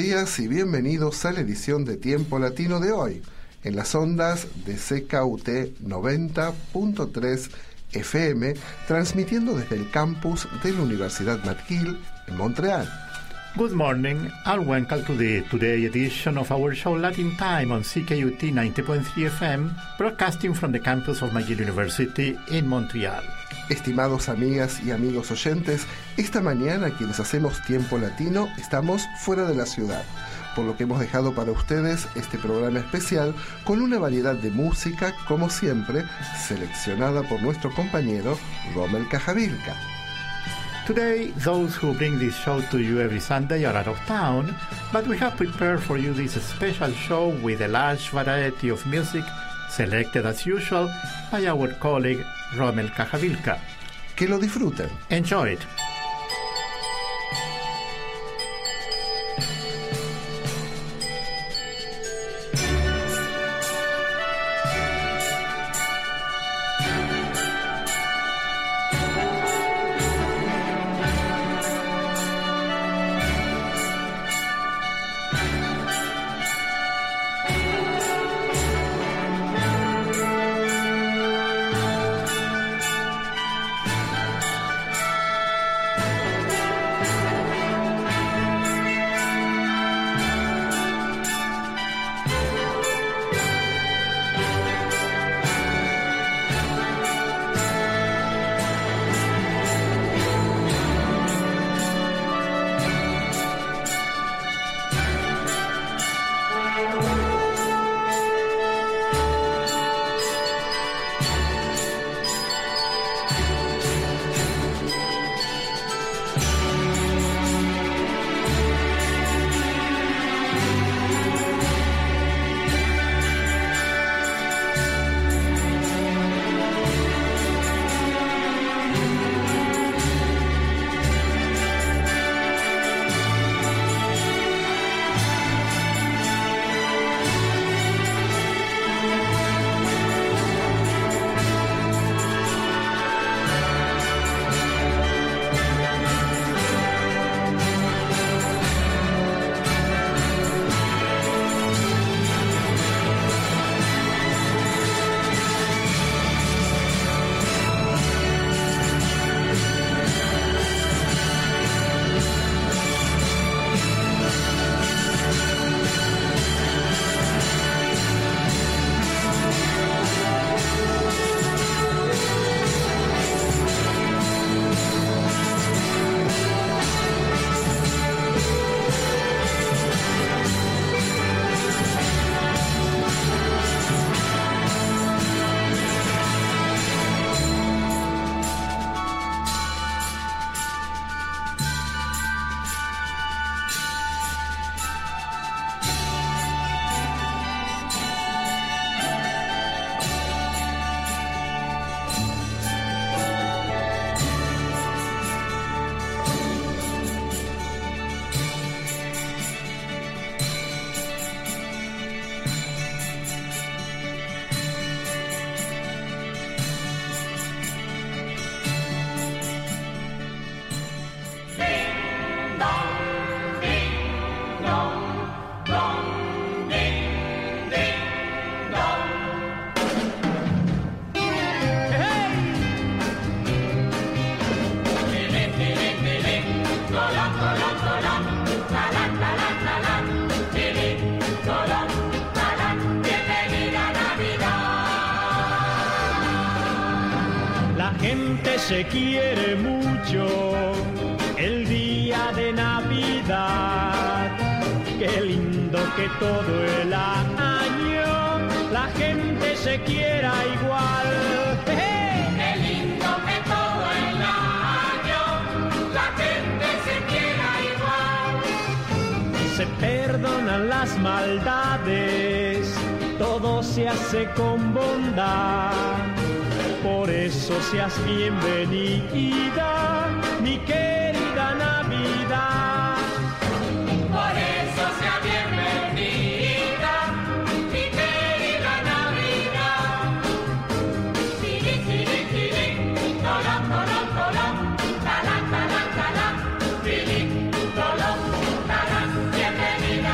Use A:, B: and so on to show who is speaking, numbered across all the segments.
A: días y bienvenidos a la edición de Tiempo Latino de hoy, en las ondas de CKUT 90.3 FM, transmitiendo desde el campus de la Universidad McGill en Montreal.
B: Good morning and welcome to the today edition of our show Latin Time on CKUT 90.3 FM, broadcasting from the campus of McGill University in Montreal.
A: Estimados amigas y amigos oyentes, esta mañana quienes hacemos Tiempo Latino estamos fuera de la ciudad, por lo que hemos dejado para ustedes este programa especial con una variedad de música, como siempre, seleccionada por nuestro compañero Rommel Cajavilca.
B: Today, those who bring this show to you every Sunday are out of town, but we have prepared for you this special show with a large variety of music selected as usual by our colleague Rommel Cajavilca.
A: Que lo disfruten.
B: Enjoy it.
C: Se quiere mucho el día de Navidad. Qué lindo que todo el año la gente se quiera igual.
D: Qué lindo que todo el año la gente se quiera igual.
C: Se perdonan las maldades, todo se hace con bondad. Por eso seas bienvenida, mi querida Navidad.
D: Por eso sea bienvenida, mi querida Navidad. Tiri, tiri, tiri, tolón, tolón, tolón, talán, talán, talán. Tiri, tolón, talán, bienvenida.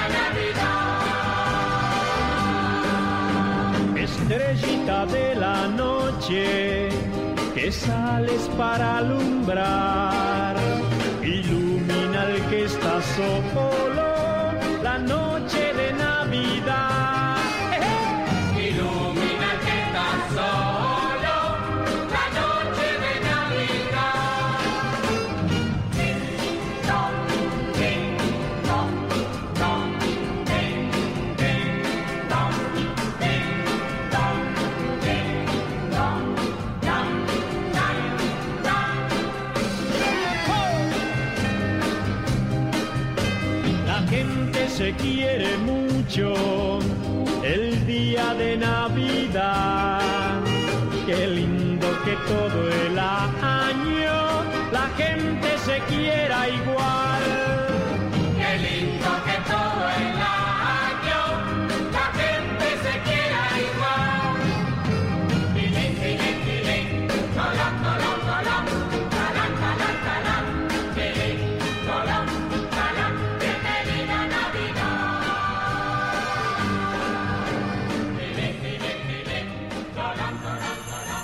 C: mitad de la noche que sales para alumbrar, ilumina al que está solo la noche de Navidad.
D: Ilumina al que está solo la noche de Navidad. Ding dong, ding dong, dong, ding ding dong, ding dong, ding dong, dong, dong, dong.
C: La gente se quiere mucho el día de Navidad. Qué lindo que todo el año la gente se quiera igual.
D: Qué lindo que todo el año la gente se quiera igual. Tilín, tilín, tilín, colón, colón, colón, talán, talán, talán, tilín, colón, talán, bienvenida Navidad. Tilín, tilín, tilín, colón, colón, colón.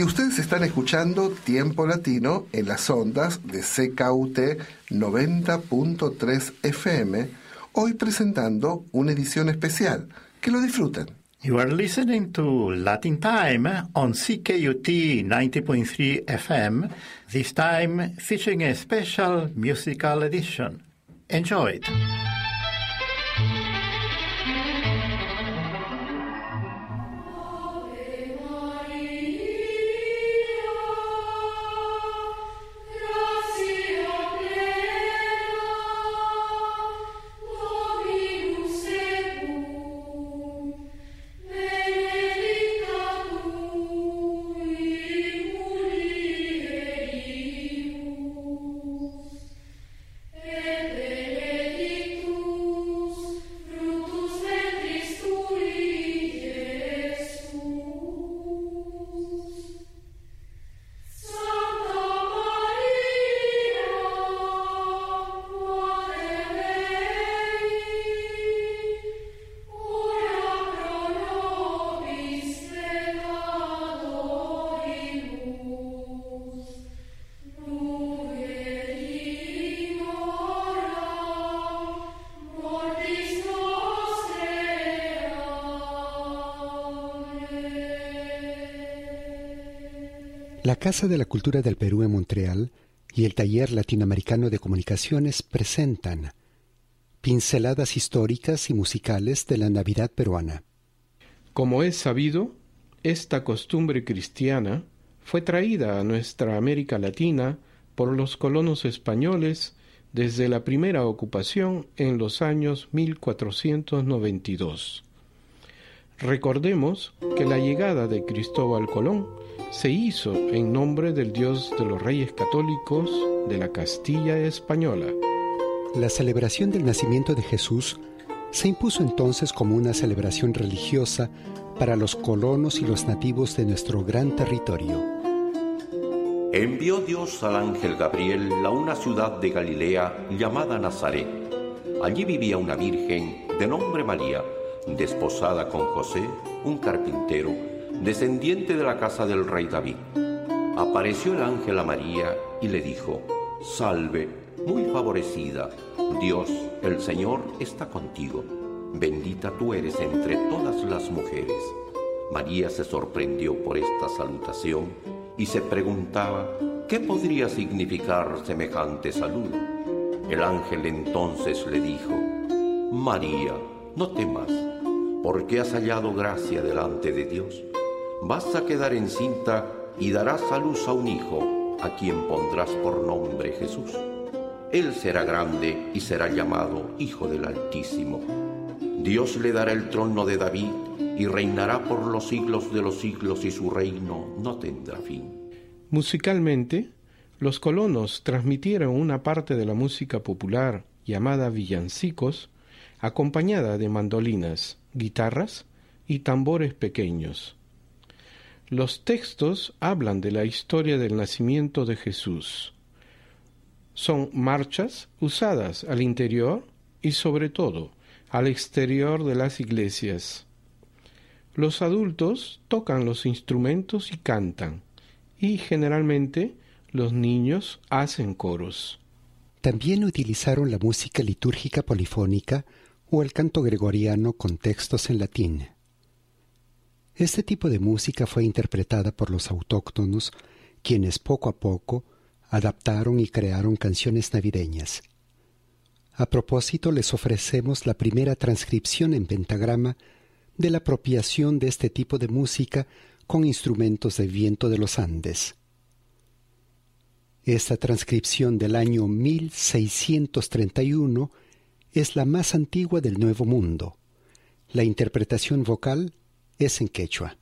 A: Y ustedes están escuchando Tiempo Latino en las ondas de CKUT 90.3 FM, hoy presentando una edición especial. Que lo disfruten.
B: You are listening to Latin Time on CKUT 90.3 FM, this time featuring a special musical edition. Enjoy it.
E: La Casa de la Cultura del Perú en Montreal y el Taller Latinoamericano de Comunicaciones presentan pinceladas históricas y musicales de la Navidad peruana.
F: Como es sabido, esta costumbre cristiana fue traída a nuestra América Latina por los colonos españoles desde la primera ocupación en los años 1492. Recordemos que la llegada de Cristóbal Colón se hizo en nombre del Dios de los Reyes Católicos de la Castilla Española.
E: La celebración del nacimiento de Jesús se impuso entonces como una celebración religiosa para los colonos y los nativos de nuestro gran territorio.
G: Envió Dios al ángel Gabriel a una ciudad de Galilea llamada Nazaret. Allí vivía una virgen de nombre María, desposada con José, un carpintero, descendiente de la casa del rey David. Apareció el ángel a María y le dijo: Salve, muy favorecida, Dios, el Señor, está contigo. Bendita tú eres entre todas las mujeres. María se sorprendió por esta salutación y se preguntaba qué podría significar semejante saludo. El ángel entonces le dijo: María, no temas, porque has hallado gracia delante de Dios. Vas a quedar encinta y darás a luz a un hijo, a quien pondrás por nombre Jesús. Él será grande y será llamado Hijo del Altísimo. Dios le dará el trono de David y reinará por los siglos de los siglos, y su reino no tendrá fin.
F: Musicalmente, los colonos transmitieron una parte de la música popular llamada villancicos, acompañada de mandolinas, guitarras y tambores pequeños. Los textos hablan de la historia del nacimiento de Jesús. Son marchas usadas al interior y sobre todo al exterior de las iglesias. Los adultos tocan los instrumentos y cantan, y generalmente los niños hacen coros.
E: También utilizaron la música litúrgica polifónica o el canto gregoriano con textos en latín. Este tipo de música fue interpretada por los autóctonos, quienes poco a poco adaptaron y crearon canciones navideñas. A propósito, les ofrecemos la primera transcripción en pentagrama de la apropiación de este tipo de música con instrumentos de viento de los Andes. Esta transcripción del año 1631 es la más antigua del Nuevo Mundo. La interpretación vocal es en quechua.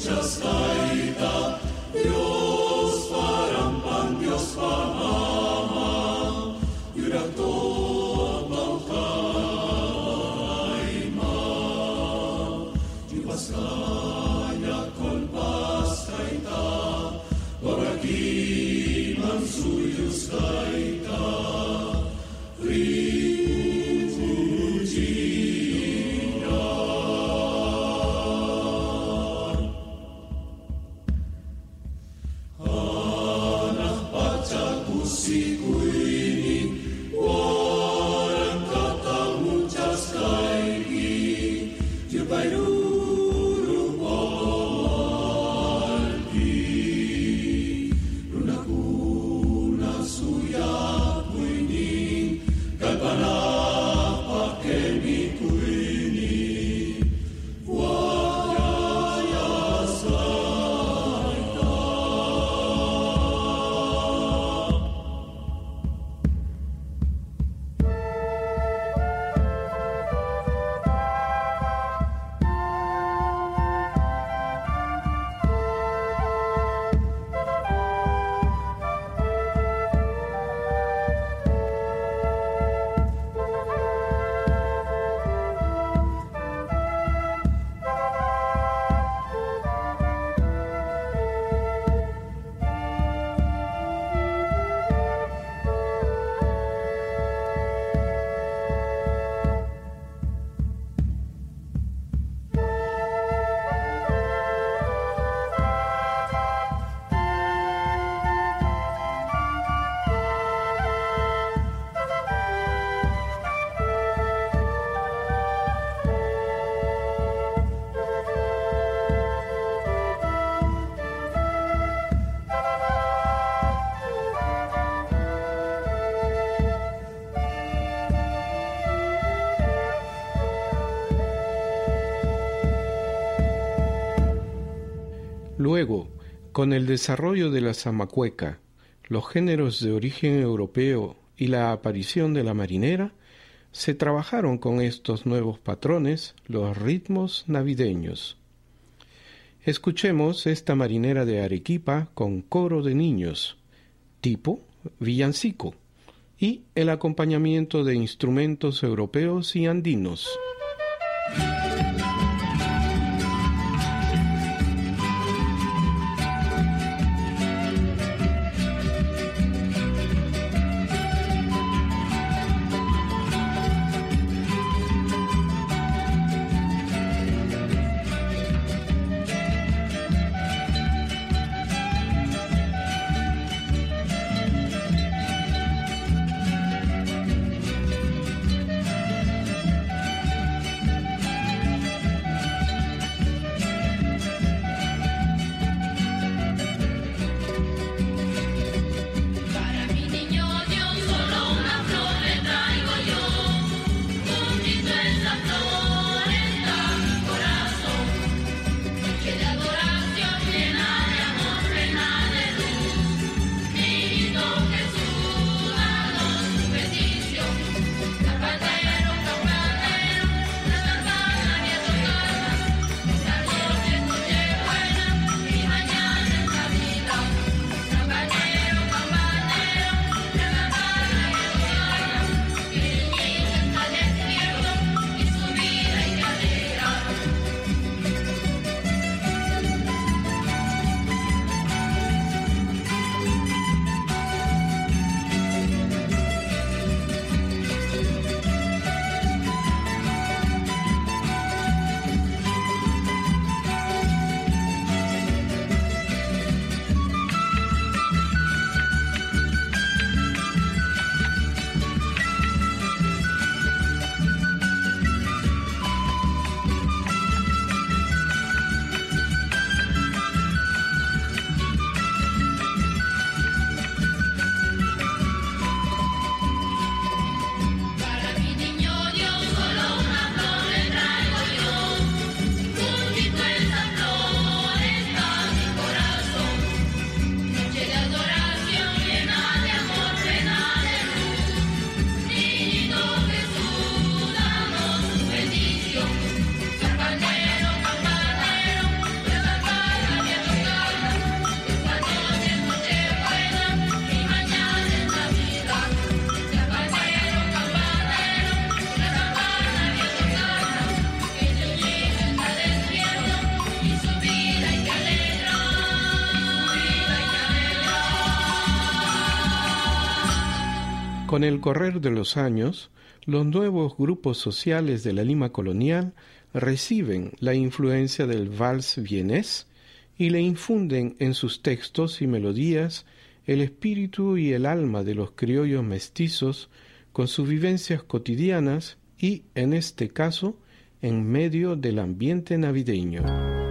F: Luego, con el desarrollo de la zamacueca, los géneros de origen europeo y la aparición de la marinera, se trabajaron con estos nuevos patrones los ritmos navideños. Escuchemos esta marinera de Arequipa con coro de niños, tipo villancico, y el acompañamiento de instrumentos europeos y andinos. Con el correr de los años, los nuevos grupos sociales de la Lima colonial reciben la influencia del vals vienés y le infunden en sus textos y melodías el espíritu y el alma de los criollos mestizos con sus vivencias cotidianas y, en este caso, en medio del ambiente navideño.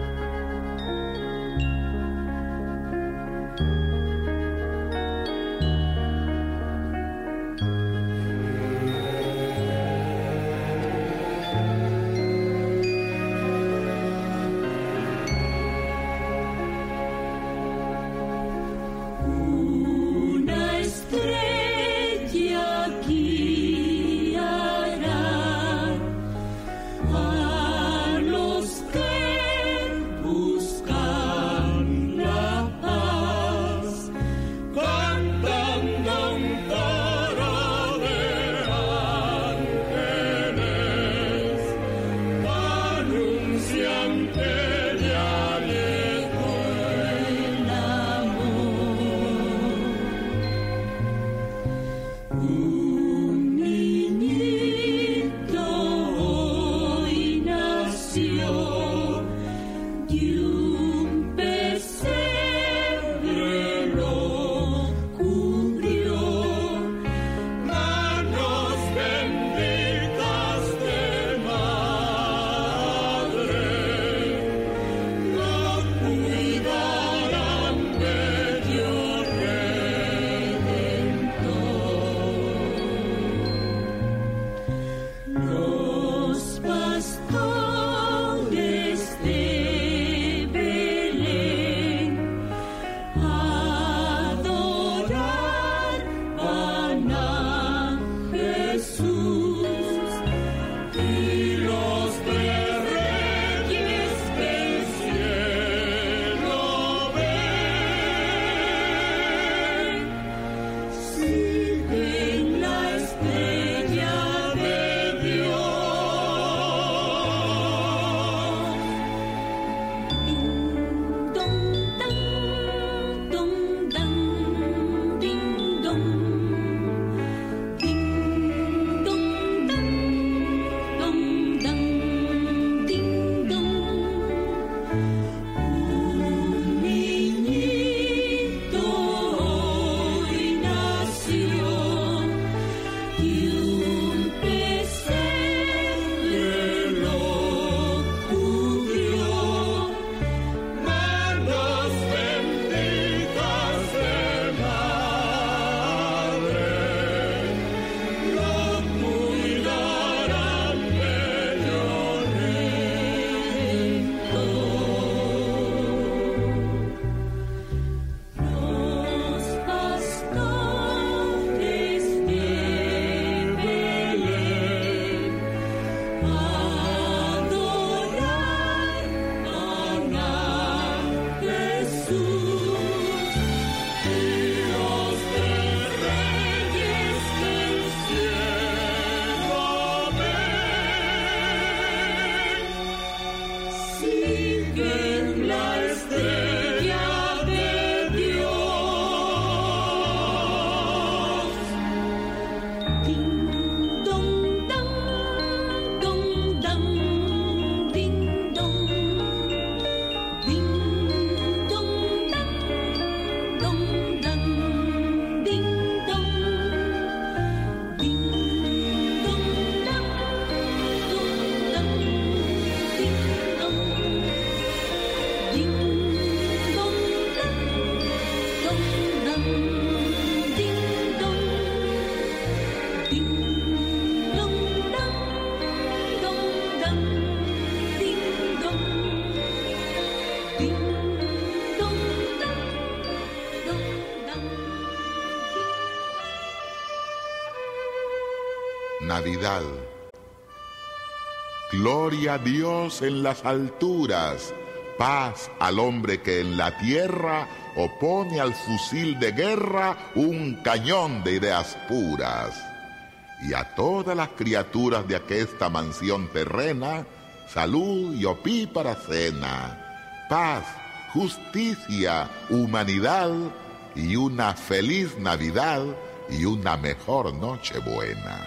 H: Navidad. Gloria a Dios en las alturas, paz al hombre que en la tierra opone al fusil de guerra un cañón de ideas puras. Y a todas las criaturas de aquesta mansión terrena, salud y opípara cena, paz, justicia, humanidad y una feliz Navidad y una mejor Nochebuena.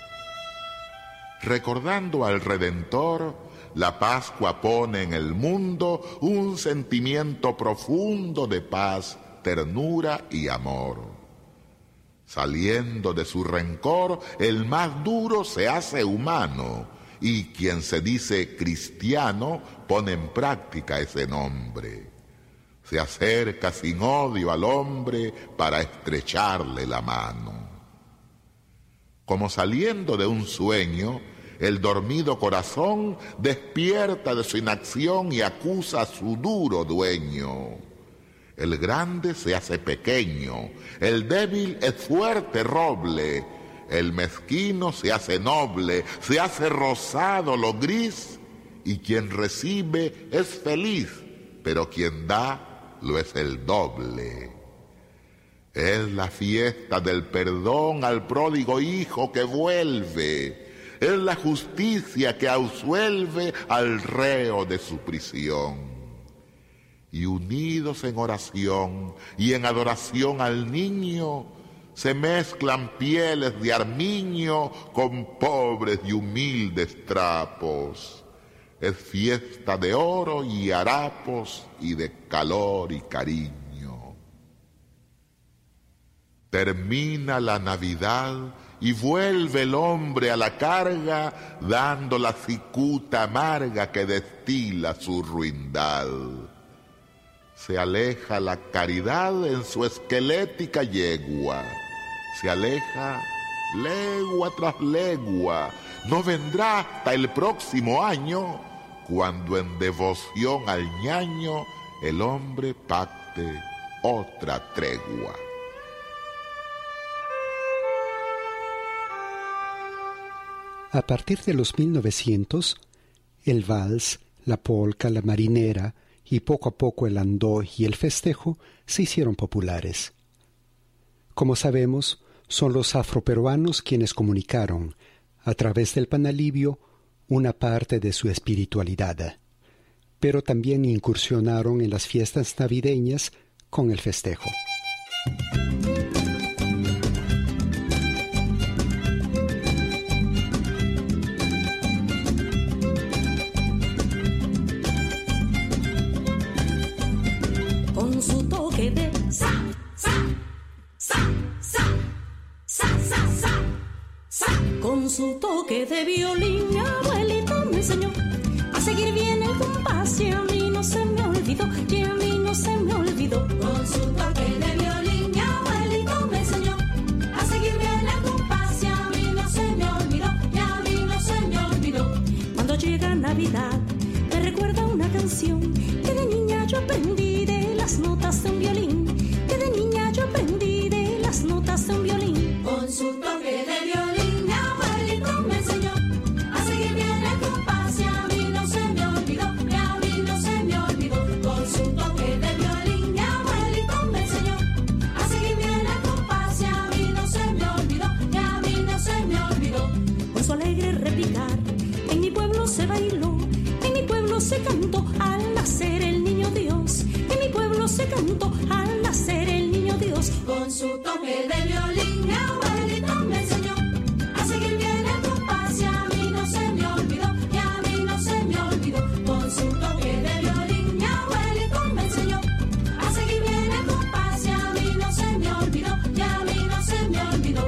H: Recordando al Redentor, la Pascua pone en el mundo un sentimiento profundo de paz, ternura y amor. Saliendo de su rencor, el más duro se hace humano, y quien se dice cristiano pone en práctica ese nombre. Se acerca sin odio al hombre para estrecharle la mano. Como saliendo de un sueño, el dormido corazón despierta de su inacción y acusa a su duro dueño. El grande se hace pequeño, el débil es fuerte roble, el mezquino se hace noble, se hace rosado lo gris, y quien recibe es feliz, pero quien da lo es el doble. Es la fiesta del perdón al pródigo hijo que vuelve, es la justicia que absuelve al reo de su prisión. Y unidos en oración y en adoración al niño, se mezclan pieles de armiño con pobres y humildes trapos. Es fiesta de oro y harapos y de calor y cariño. Termina la Navidad y vuelve el hombre a la carga, dando la cicuta amarga que destila su ruindad. Se aleja la caridad en su esquelética yegua, se aleja legua tras legua, no vendrá hasta el próximo año, cuando en devoción al ñaño el hombre pacte otra tregua.
E: A partir de los 1900, el vals, la polca, la marinera y poco a poco el andó y el festejo se hicieron populares. Como sabemos, son los afroperuanos quienes comunicaron, a través del panalivio, una parte de su espiritualidad, pero también incursionaron en las fiestas navideñas con el festejo.
I: Con su toque de sa, sa, sa, sa, sa, sa, sa, sa. Con su toque de violín, mi abuelito me enseñó a seguir bien el compás y a mí no se me olvidó, y a mí no se me olvidó. Con su toque de violín, mi abuelito me enseñó a seguir bien el compás y a mí no se me olvidó, y a mí no se me olvidó. Cuando llega Navidad, me recuerda una canción que de niña yo aprendí de las notas de un violín, que de niña yo aprendí de las notas de un violín. Con su toque de violín, mi abuelito me enseñó a seguir bien el compás y a mí no se me olvidó, y a mí no se me olvidó. Con su toque de violín, mi abuelito me enseñó a seguir bien el compás y a mí no se me olvidó, y a mí no se me olvidó. Con su alegre repicar, en mi pueblo se bailó, en mi pueblo se cantó al nacer el niño Dios, en mi pueblo se cantó al nacer el niño Dios. Con su toque de violín, mi abuelito me enseñó a seguir bien el compás y a mí no se me olvidó, y a mí no se me olvidó. Con su toque de violín, mi abuelito me enseñó a seguir bien el compás y a mí no se me olvidó, y a mí no se me olvidó.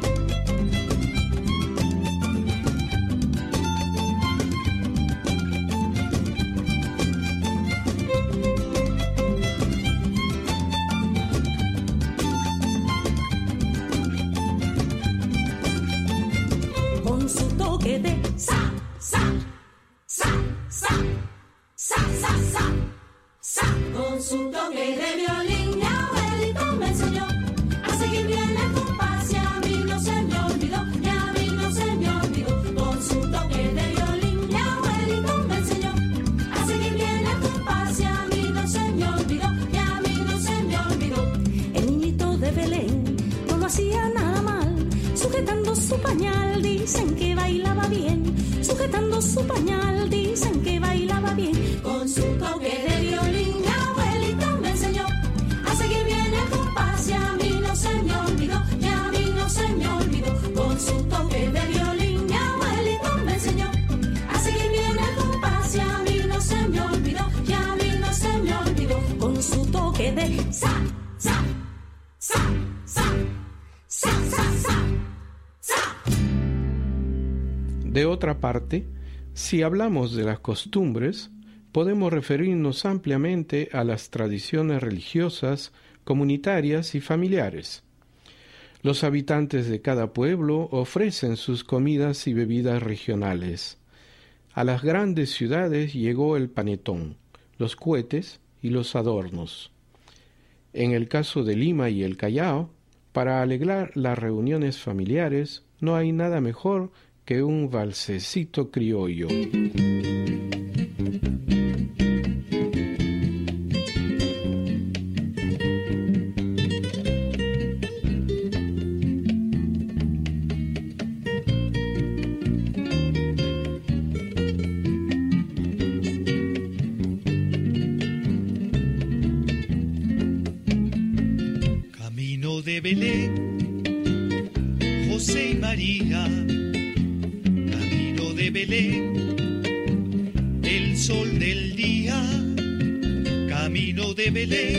I: Con su toque de sa, sa, sa, sa, sa, sa, sa, sa. Con su toque de violín, mi abuelito me enseñó a seguir bien el compás y a mí no se me olvidó, y a mí no se me olvidó. Con su toque de violín, mi abuelito me enseñó a seguir bien el compás y a mí no se me olvidó, y a mí no se me olvidó. El niñito de Belén no lo hacía nada mal, sujetando su pañal dicen que bailaba bien, sujetando su pañal dicen que bailaba bien. Con su toque de violín, mi abuelito me enseñó a seguir bien el compás y a mí no se me olvidó, y a mí sa, sa, sa, sa, sa, sa, sa, sa.
F: De otra parte, si hablamos de las costumbres, podemos referirnos ampliamente a las tradiciones religiosas, comunitarias y familiares. Los habitantes de cada pueblo ofrecen sus comidas y bebidas regionales. A las grandes ciudades llegó el panetón, los cohetes y los adornos. En el caso de Lima y el Callao, para alegrar las reuniones familiares, no hay nada mejor que un valsecito criollo.
J: Camino de Belén, José y María. Camino de Belén, el sol del día. Camino de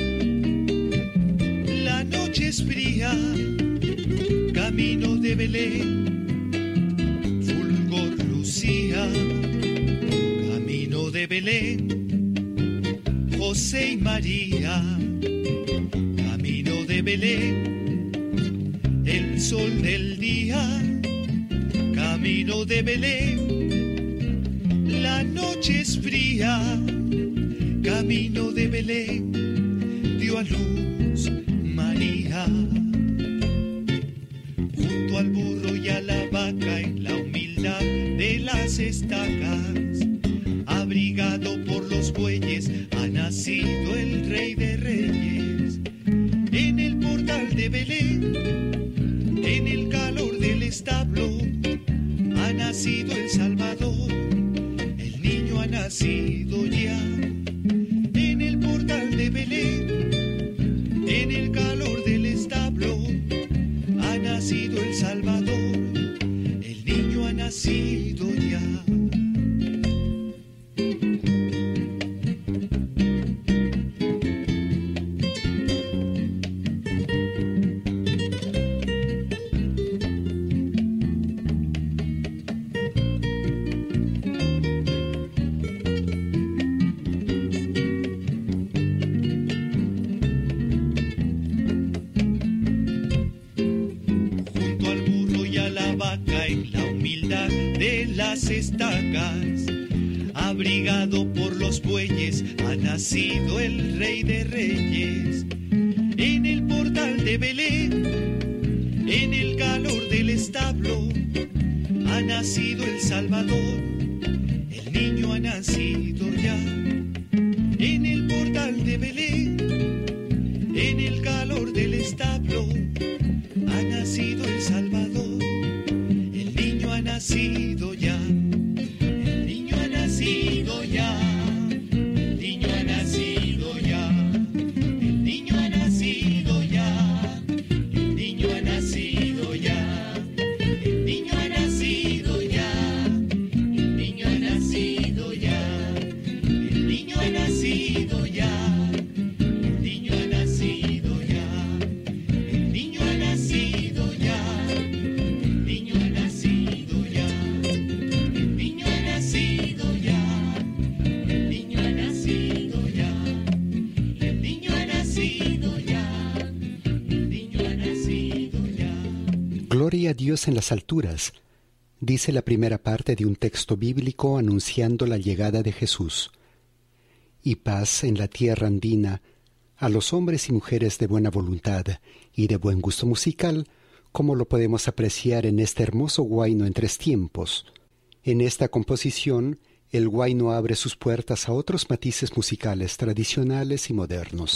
J: Belén, la noche es fría. Camino de Belén, fulgor lucía. Camino de Belén, José y María. Camino de Belén, el sol del día. Camino de Belén, la noche es fría. Camino de Belén, dio a luz María. Junto al burro y a la vaca, en la humildad de las estacas, abrigado por los bueyes, ha nacido el Rey de Reyes. En el portal de Belén, en el calor del establo, ha nacido el Salvador, el niño ha nacido ya. En el portal de Belén, en el calor del establo, ha nacido el Salvador, el niño ha nacido ya. Estacas, abrigado por los bueyes, ha nacido el Rey de Reyes. En el portal de Belén, en el calor del establo, ha nacido el Salvador, el niño ha nacido ya. En el portal de Belén, en el calor del establo, ha nacido el Salvador, el niño ha nacido ya. El niño ha nacido ya. El niño ha nacido ya. El niño ha nacido ya. El niño ha nacido ya. El niño ha nacido ya. El niño ha nacido ya. El niño ha nacido ya. El niño ha nacido ya. El niño ha nacido ya. El niño ha nacido ya. El niño ha nacido ya. El niño ha nacido ya. El niño ha nacido ya. El niño ha nacido ya.
E: Gloria a Dios en las alturas, dice la primera parte de un texto bíblico anunciando la llegada de Jesús. Y paz en la tierra andina a los hombres y mujeres de buena voluntad y de buen gusto musical, como lo podemos apreciar en este hermoso huayno en tres tiempos. En esta composición, el huayno abre sus puertas a otros matices musicales tradicionales y modernos.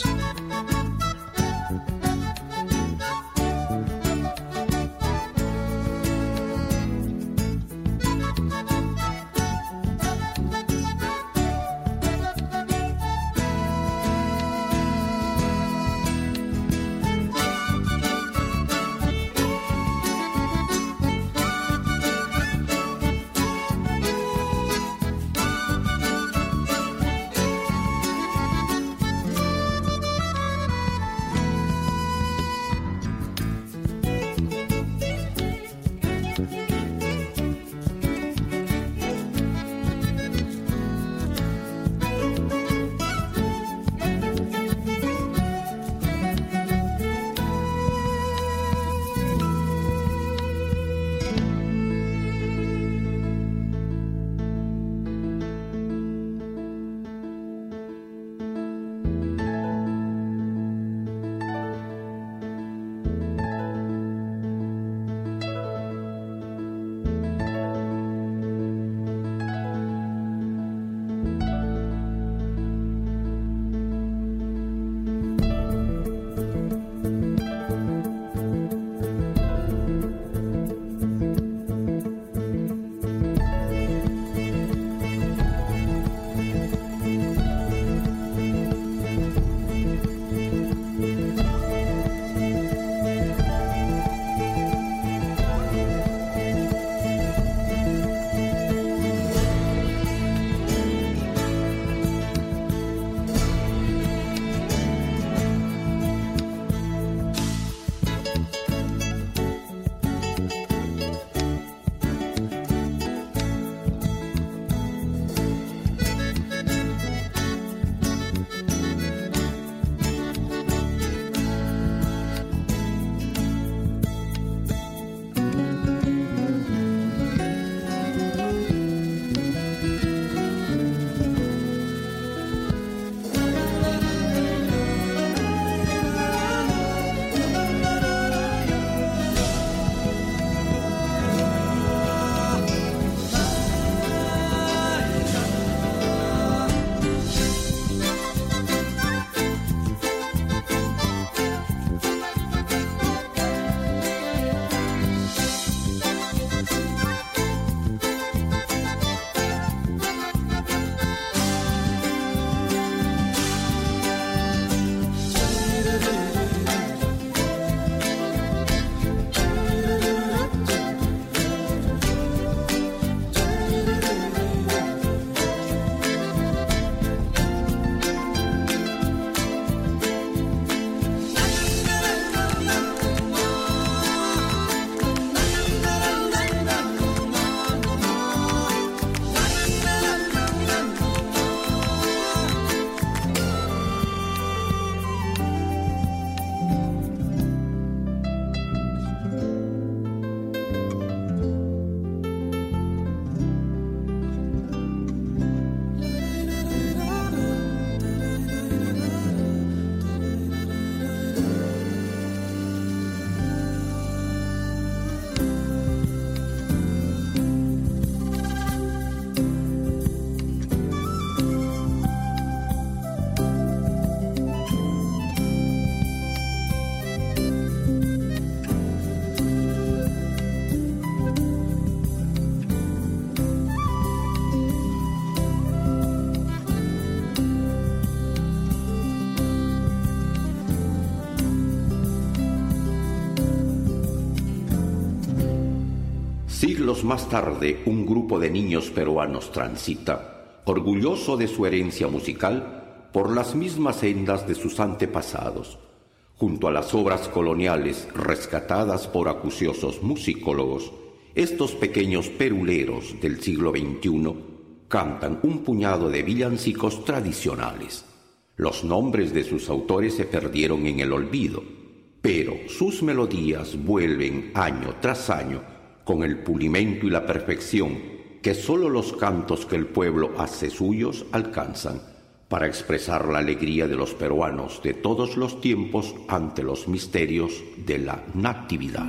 G: Siglos más tarde, un grupo de niños peruanos transita, orgulloso de su herencia musical, por las mismas sendas de sus antepasados. Junto a las obras coloniales rescatadas por acuciosos musicólogos, estos pequeños peruleros del siglo XXI cantan un puñado de villancicos tradicionales. Los nombres de sus autores se perdieron en el olvido, pero sus melodías vuelven año tras año con el pulimento y la perfección que sólo los cantos que el pueblo hace suyos alcanzan para expresar la alegría de los peruanos de todos los tiempos ante los misterios de la Natividad.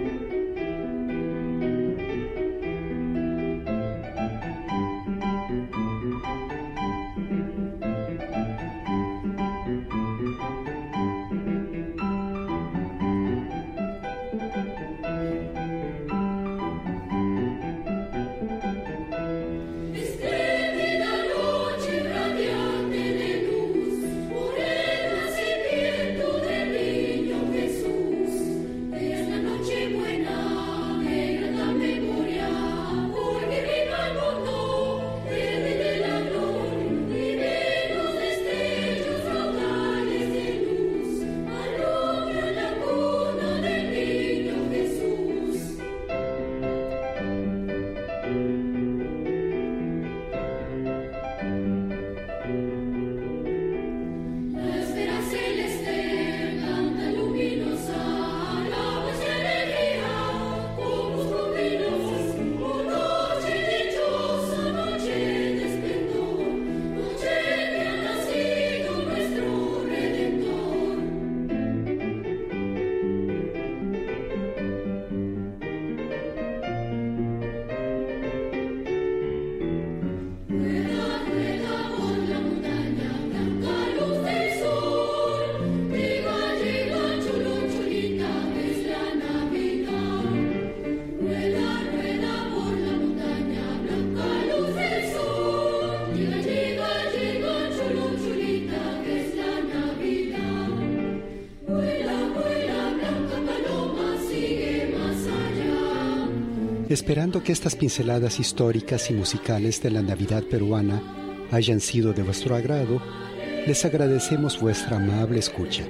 E: Esperando que estas pinceladas históricas y musicales de la Navidad peruana hayan sido de vuestro agrado, les agradecemos vuestra amable escucha.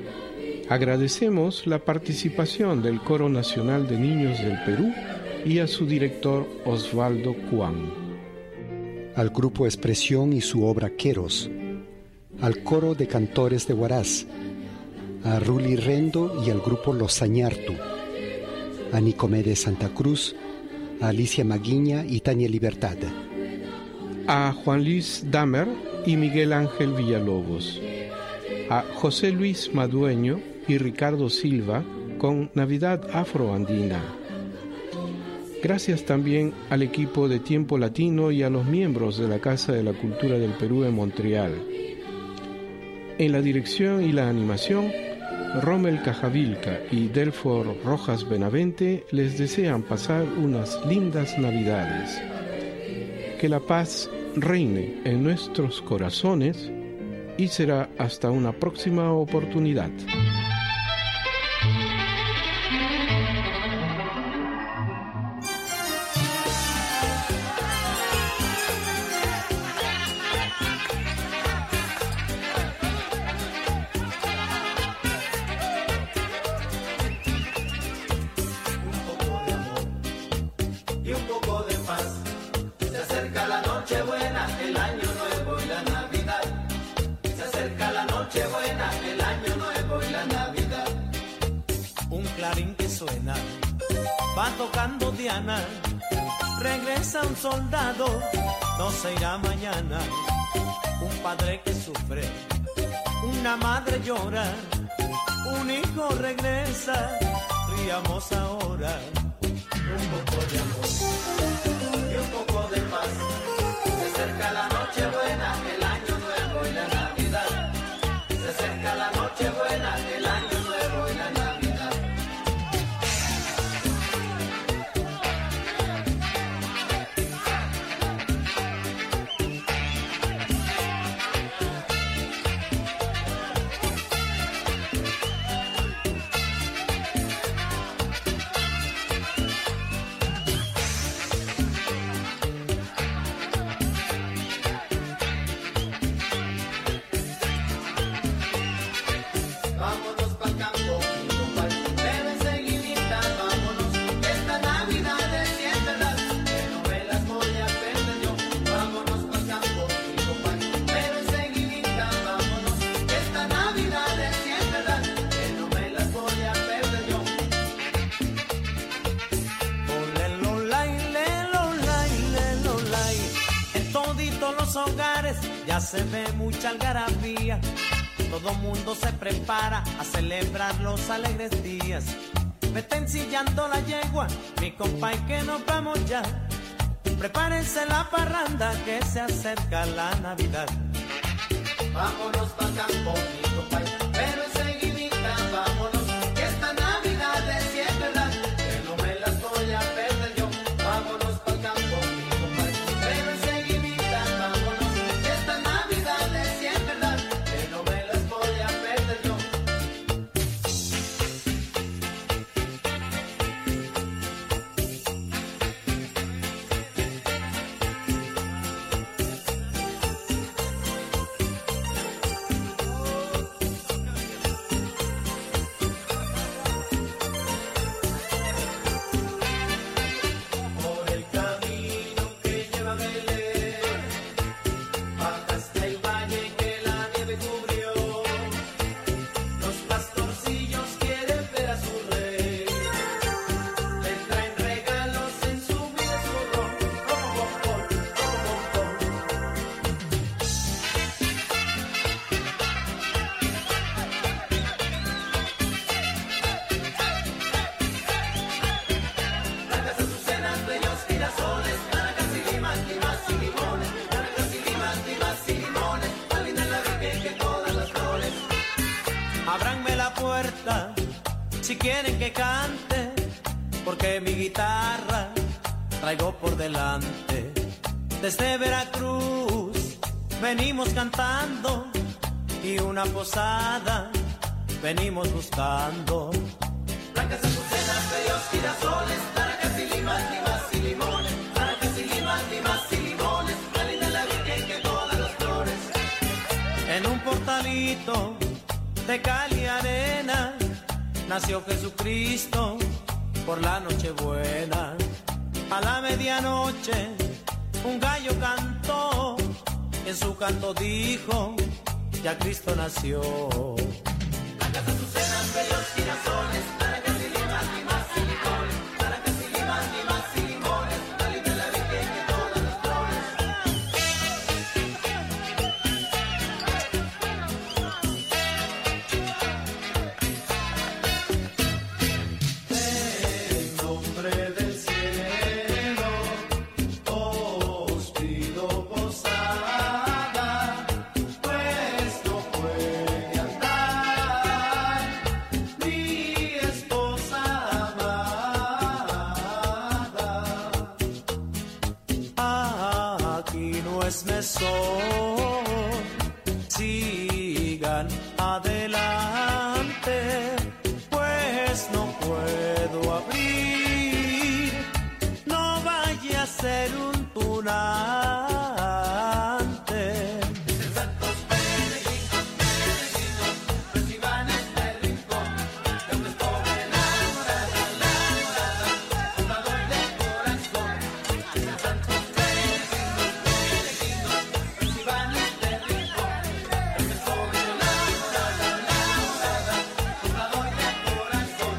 F: Agradecemos la participación del Coro Nacional de Niños del Perú y a su director Osvaldo Cuán.
E: Al Grupo Expresión y su obra Queros, al Coro de Cantores de Huaraz, a Ruli Rendo y al Grupo Los Sañartu, a Nicomedes Santa Cruz, a Alicia Maguiña y Tania Libertad,
F: a Juan Luis Damer y Miguel Ángel Villalobos, a José Luis Madueño y Ricardo Silva con Navidad Afroandina. Gracias también al equipo de Tiempo Latino y a los miembros de la Casa de la Cultura del Perú en Montreal. En la dirección y la animación, Rommel Cajavilca y Delfor Rojas Benavente les desean pasar unas lindas Navidades. Que la paz reine en nuestros corazones y será hasta una próxima oportunidad.
K: Va tocando Diana, regresa un soldado, no se irá mañana. Un padre que sufre, una madre llora, un hijo regresa, riamos ahora. Un poco de amor y un poco de paz. Se acerca la noche buena, el año nuevo y la Navidad. Se acerca la noche buena, el año nuevo y la Navidad. los hogares ya se ve mucha algarabía. Todo mundo se prepara a celebrar los alegres días. Me está ensillando la yegua, mi compa, y que nos vamos ya. Prepárense la parranda que se acerca la Navidad.
D: Vámonos pa'l campo, mi compa, pero enseguidita vámonos, que esta Navidad es siempre verdad, que no me las voy a perder yo. Vámonos pa'l campo, mi compa, pero enseguidita vámonos, que esta Navidad es siempre verdad, que no me las voy a perder yo.
K: Ábranme la puerta si quieren que cante, porque mi guitarra traigo por delante. Desde Veracruz venimos cantando y una posada venimos buscando.
D: Blancas azucenas, bellos girasoles, naranjas y limas, limas y limones, naranjas y limas, limas y limones, la linda la Virgen que todas las flores.
K: En un portalito de cal y arena nació Jesucristo por la Nochebuena. A la medianoche un gallo cantó, en su canto dijo, ya Cristo nació.
D: Blancas azucenas, bellos girasoles, naranjas y limas, limas y limones, naranjas y limas, limas y limones, la linda la Virgen que todas las flores. En nombre del cielo os pido posada, pues no puede andar mi esposa amada.
K: Aquí no es mesón, sigan adelante, pues no puedo abrir, no vaya a ser un tunante.
D: Santos peregrinos, peregrinos, reciban este rincón, de una joven enamorada, la doy de corazón. Santos peregrinos, peregrinos, reciban este rincón, de una joven enamorada, la doy de corazón.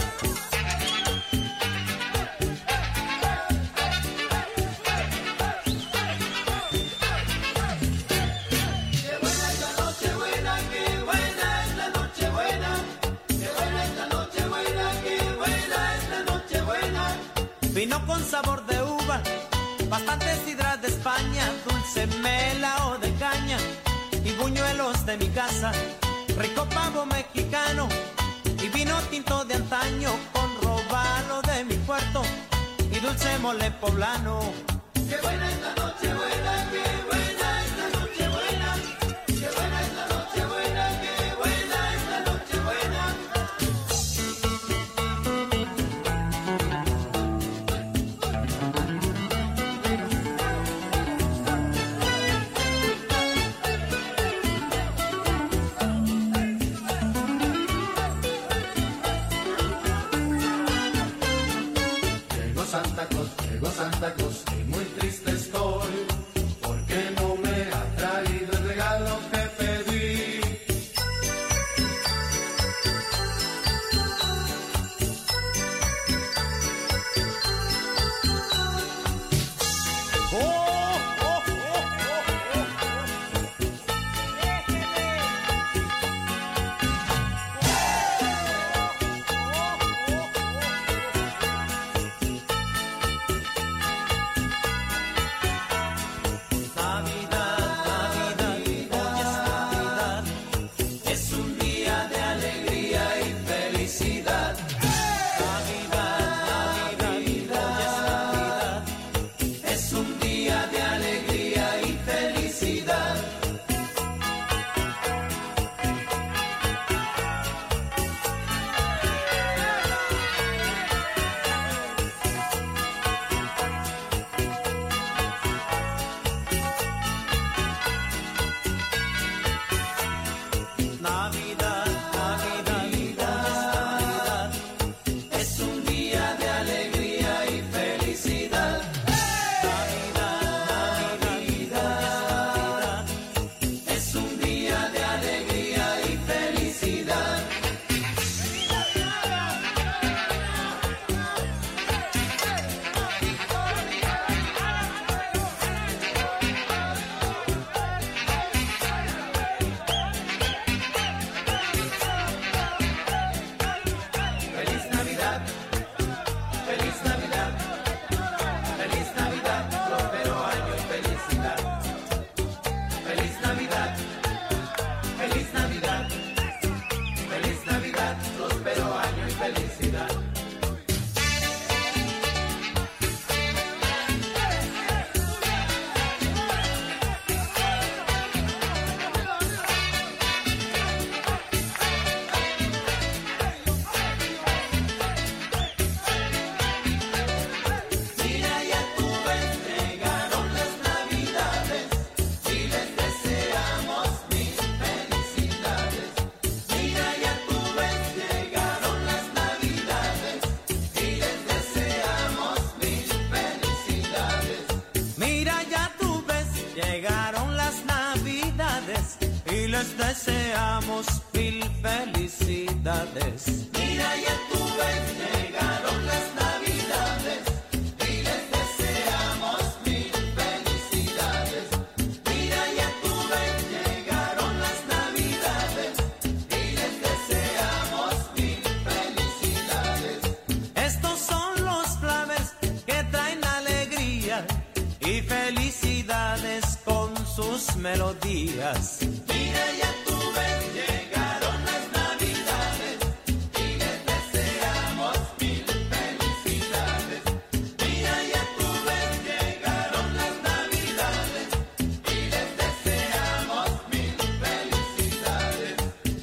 D: Qué buena es la Nochebuena, qué buena es la Nochebuena, qué buena es la Nochebuena, qué buena es la Nochebuena.
K: Vino con sabor de uva, bastantes sidras de España, dulce melao de caña y buñuelos de mi casa, rico pavo mexicano y vino tinto de antaño con robalo de mi puerto y dulce mole poblano.
D: Qué buena es la Nochebuena, qué buena es la Nochebuena, qué buena es la Nochebuena, qué buena es la Nochebuena. Llegó Santa Claus, y muy triste estoy, porque
K: las navidades y les deseamos mil felicidades. Mira, ya tú ves, llegaron las navidades y les deseamos mil felicidades. Mira, ya tú ves, llegaron las navidades y les deseamos mil felicidades. Estos son los claves que traen alegría y felicidades con sus melodías. Mira, ya tú ves, llegaron las navidades y les deseamos mil felicidades. Mira, ya tú ves, llegaron las navidades y les deseamos mil felicidades.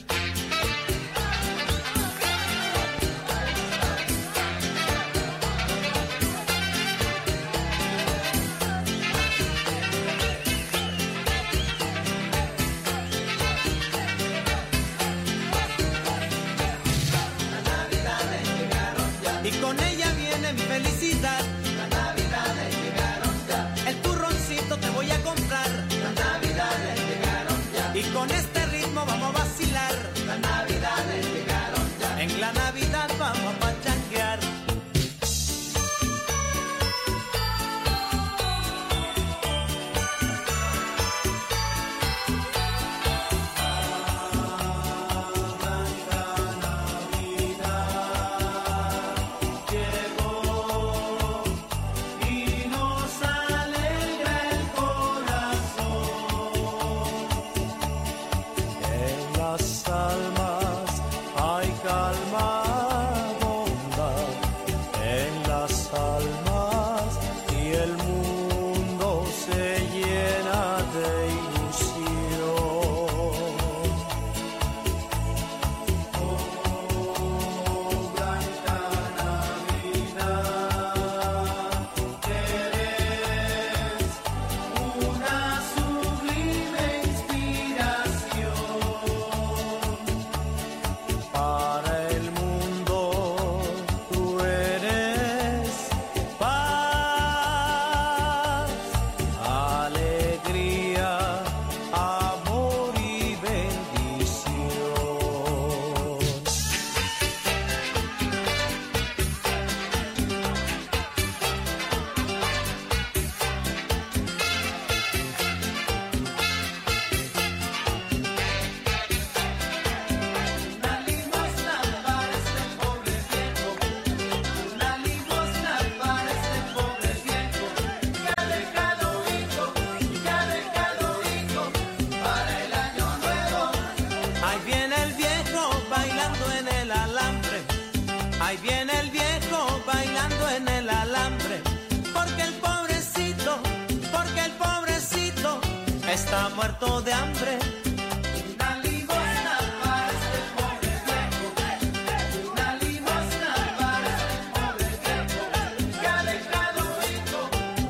K: Y con ella viene mi felicidad. Las navidades llegaron ya. El turroncito te voy a comprar. Las navidades llegaron ya. Y con este ritmo vamos a vacilar. Las navidades llegaron ya. En la Navidad vamos a pachanguear. Y nos alegra el corazón. En las almas hay calma, bondad. En las almas y el mundo se llena de ilusión. Oh, blanca Navidad, eres una sublime inspiración para el mundo. Tú eres paz, alegría, amor y bendición. Una limosna para este pobre viejo, una limosna para este pobre viejo, que ha dejado hijo, para el año nuevo. Ahí viene el viejo bailando en el alambre, ahí viene el viejo bailando en el alambre, porque el pobrecito está muerto de hambre. Una limosna para este pobre viejo, una limosna para este pobre viejo, que ha dejado hijo,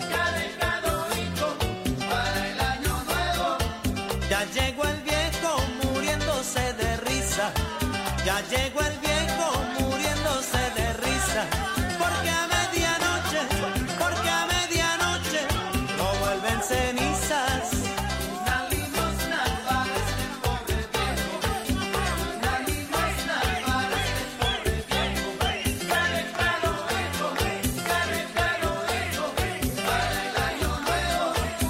K: para el año nuevo. Ya llegó el viejo muriéndose de risa, ya llegó el viejo muriéndose de risa, porque a medianoche no vuelven cenizas. Una limosna para este pobre viejo, una limosna para este pobre viejo, que ha dejado hijo, para el año nuevo.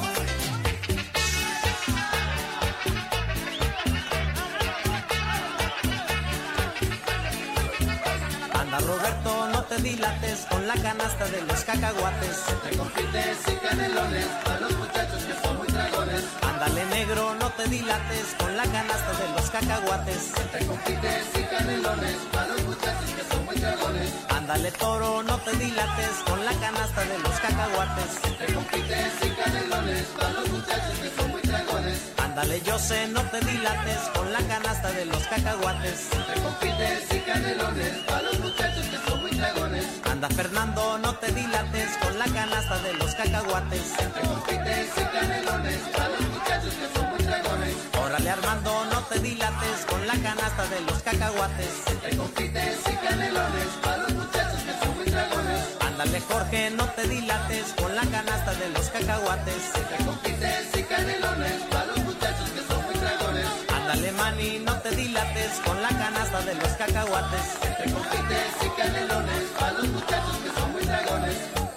K: Anda Roberto, no te dilates con la canasta de los cacahuates. Te confites y canelones para los muchachos que son muy dragones. Ándale negro, no te dilates con la canasta de los cacahuates. Te confites y canelones para los muchachos que son muy dragones. Ándale toro, no te dilates con la canasta de los cacahuates. Te confites y canelones para los muchachos que son muy dragones. Ándale Jose, no te dilates con la canasta de los cacahuates. Te confites y canelones para los muchachos que son muy dragones. Anda Fernando, no te dilates con la canasta de los cacahuates. Te confites y canelones para los muchachos que son muy dragones. Órale Armando, no te dilates con la canasta de los cacahuates. Te confites y canelones para los muchachos que son muy dragones. Ándale Jorge, Jorge, no te dilates con la canasta de los cacahuates.
D: Entre confites y canelones para los muchachos que son muy dragones.
K: Ándale, mani, no te dilates con la canasta de los cacahuates.
D: Entre confites y canelones para los muchachos que son muy dragones.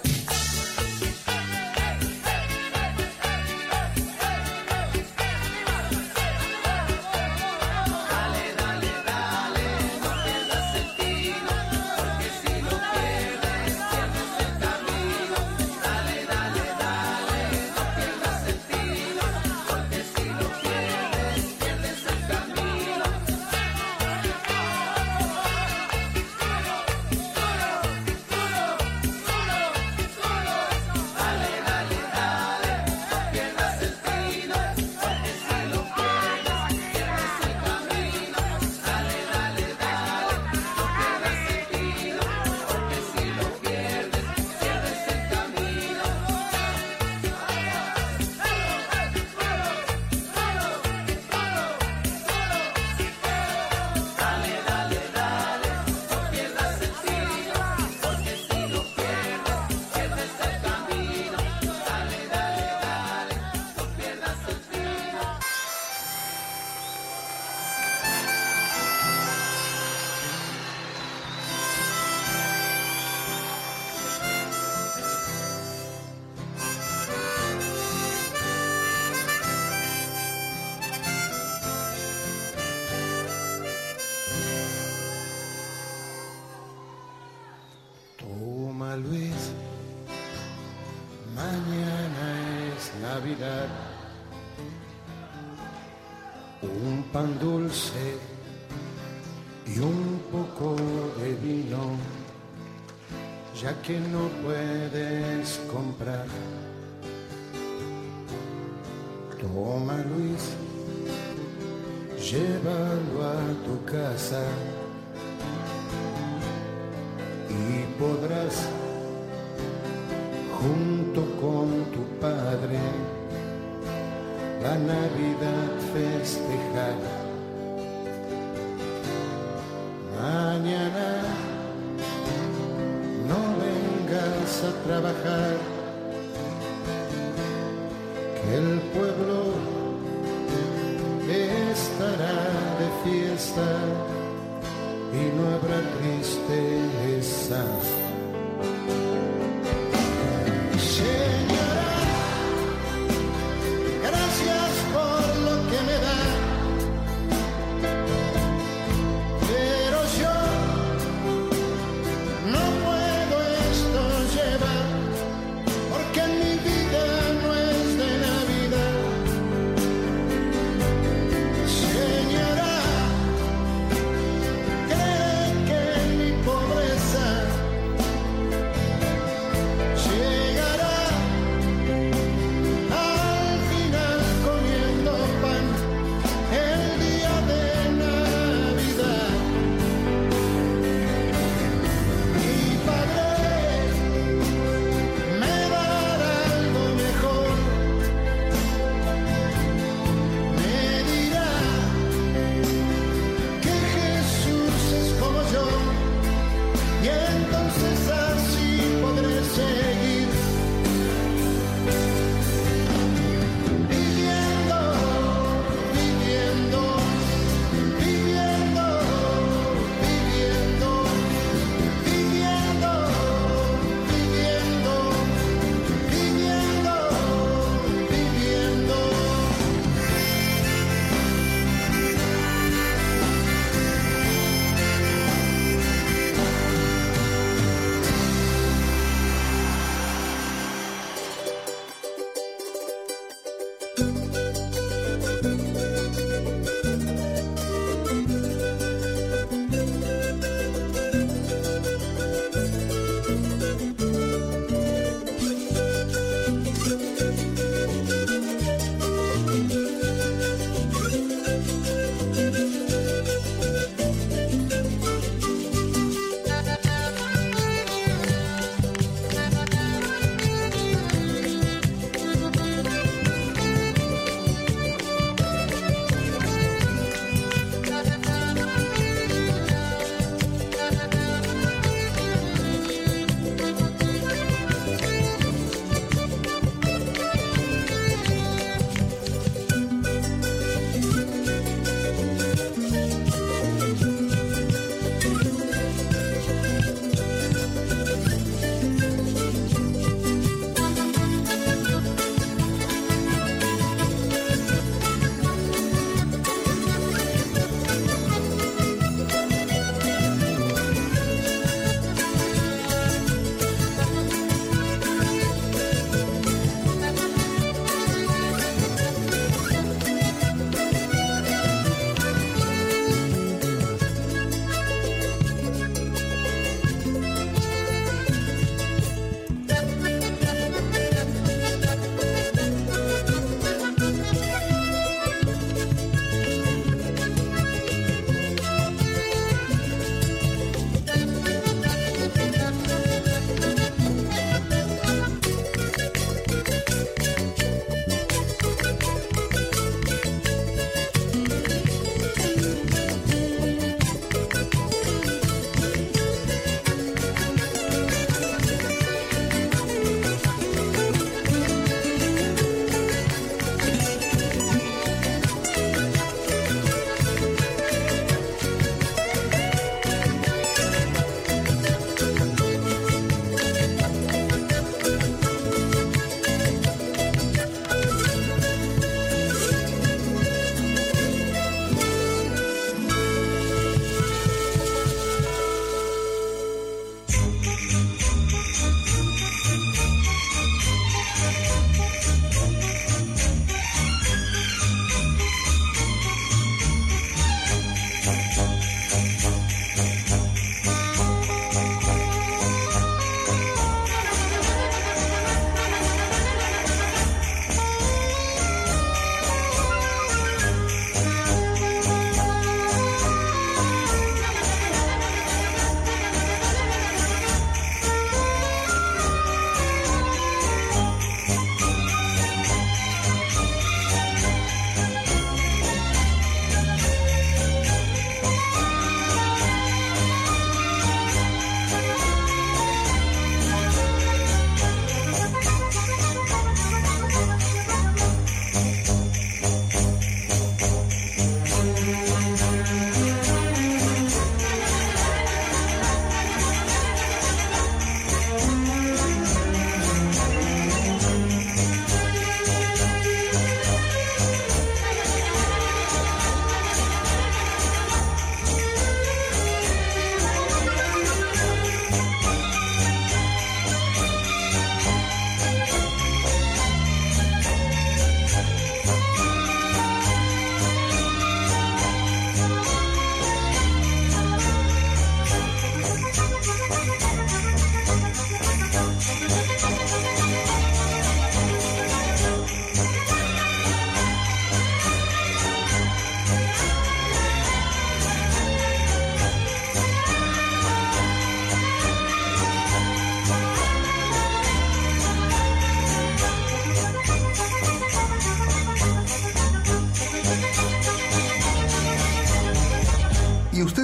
L: Luis, mañana es Navidad, un pan dulce y un poco de vino, ya que no puedes comprar. Toma Luis, llévalo a tu casa y podrás junto con tu padre la Navidad festejar. Mañana no vengas a trabajar, que el pueblo estará de fiesta y no habrá tristeza. Señora, gracias por lo que me da, pero yo no puedo esto llevar, porque en mi vida no es de Navidad. Señora, cree que mi pobreza llegará al final comiendo pan el día de Navidad. Mi padre me dará algo mejor, me dirá que Jesús es como yo, y entonces así podré seguir viviendo, viviendo, viviendo, viviendo, viviendo, viviendo, viviendo, viviendo.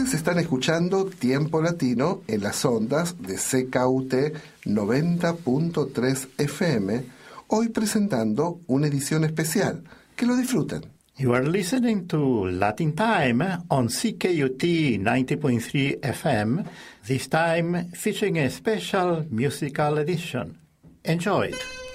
A: Ustedes están escuchando Tiempo Latino en las ondas de CKUT 90.3 FM, hoy presentando una edición especial. Que lo disfruten.
B: You are listening to Latin Time on CKUT 90.3 FM, this time featuring a special musical edition. Enjoy it.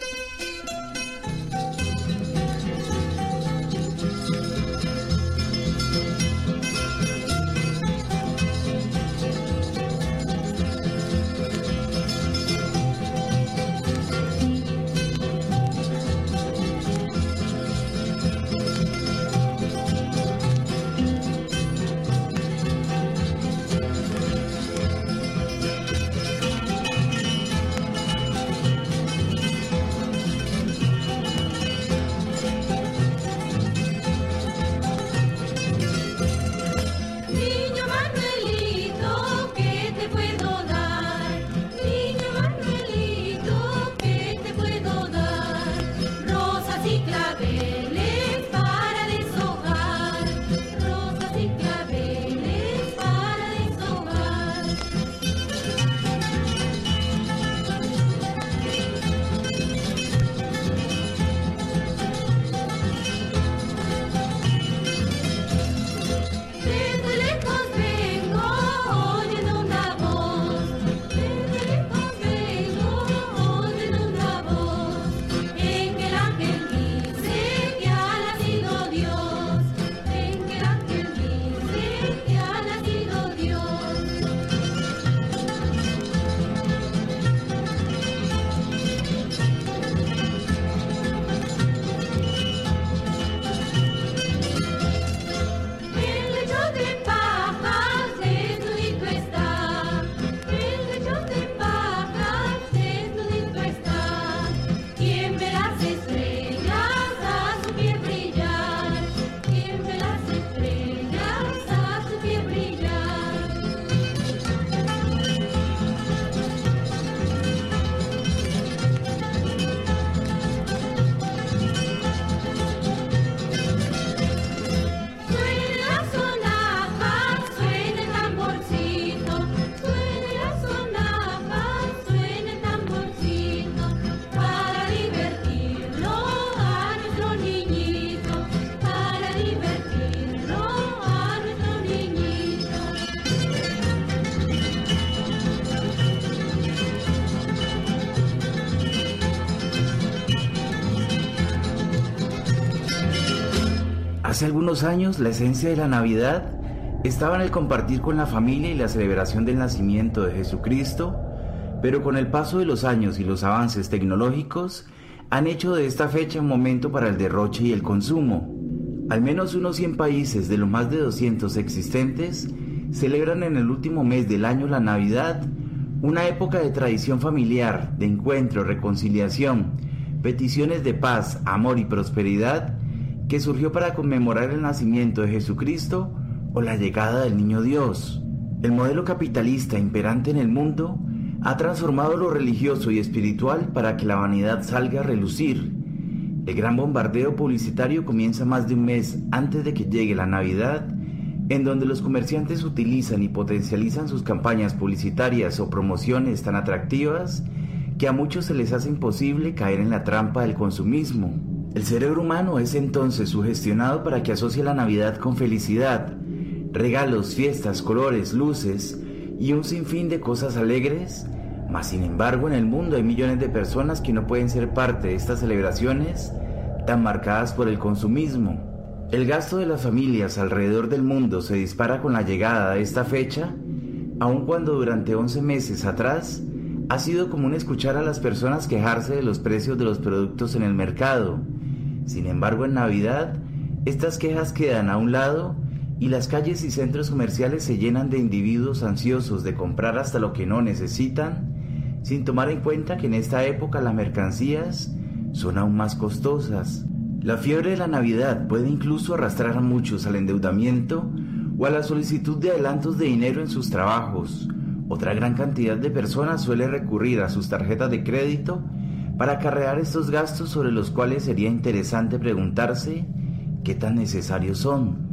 M: Hace algunos años, la esencia de la Navidad estaba en el compartir con la familia y la celebración del nacimiento de Jesucristo, pero con el paso de los años y los avances tecnológicos han hecho de esta fecha un momento para el derroche y el consumo. Al menos unos 100 países de los más de 200 existentes celebran en el último mes del año la Navidad, una época de tradición familiar, de encuentro, reconciliación, peticiones de paz, amor y prosperidad, que surgió para conmemorar el nacimiento de Jesucristo o la llegada del Niño Dios. El modelo capitalista imperante en el mundo ha transformado lo religioso y espiritual para que la vanidad salga a relucir. El gran bombardeo publicitario comienza más de un mes antes de que llegue la Navidad, en donde los comerciantes utilizan y potencializan sus campañas publicitarias o promociones tan atractivas que a muchos se les hace imposible caer en la trampa del consumismo. El cerebro humano es entonces sugestionado para que asocie la Navidad con felicidad, regalos, fiestas, colores, luces y un sinfín de cosas alegres, mas sin embargo en el mundo hay millones de personas que no pueden ser parte de estas celebraciones tan marcadas por el consumismo. El gasto de las familias alrededor del mundo se dispara con la llegada de esta fecha, aun cuando durante 11 meses atrás ha sido común escuchar a las personas quejarse de los precios de los productos en el mercado. Sin embargo, en Navidad, estas quejas quedan a un lado y las calles y centros comerciales se llenan de individuos ansiosos de comprar hasta lo que no necesitan, sin tomar en cuenta que en esta época las mercancías son aún más costosas. La fiebre de la Navidad puede incluso arrastrar a muchos al endeudamiento o a la solicitud de adelantos de dinero en sus trabajos. Otra gran cantidad de personas suele recurrir a sus tarjetas de crédito para acarrear estos gastos sobre los cuales sería interesante preguntarse qué tan necesarios son.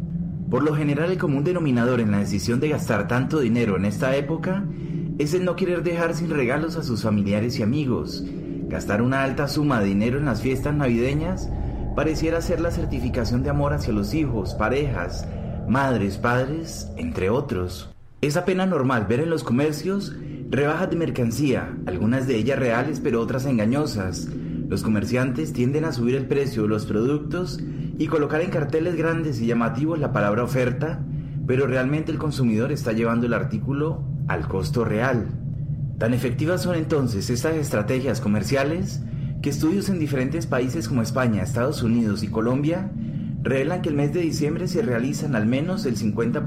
M: Por lo general, el común denominador en la decisión de gastar tanto dinero en esta época es el no querer dejar sin regalos a sus familiares y amigos. Gastar una alta suma de dinero en las fiestas navideñas pareciera ser la certificación de amor hacia los hijos, parejas, madres, padres, entre otros. Es apenas normal ver en los comercios rebajas de mercancía, algunas de ellas reales pero otras engañosas. Los comerciantes tienden a subir el precio de los productos y colocar en carteles grandes y llamativos la palabra oferta, pero realmente el consumidor está llevando el artículo al costo real. Tan efectivas son entonces estas estrategias comerciales que estudios en diferentes países como España, Estados Unidos y Colombia revelan que el mes de diciembre se realizan al menos el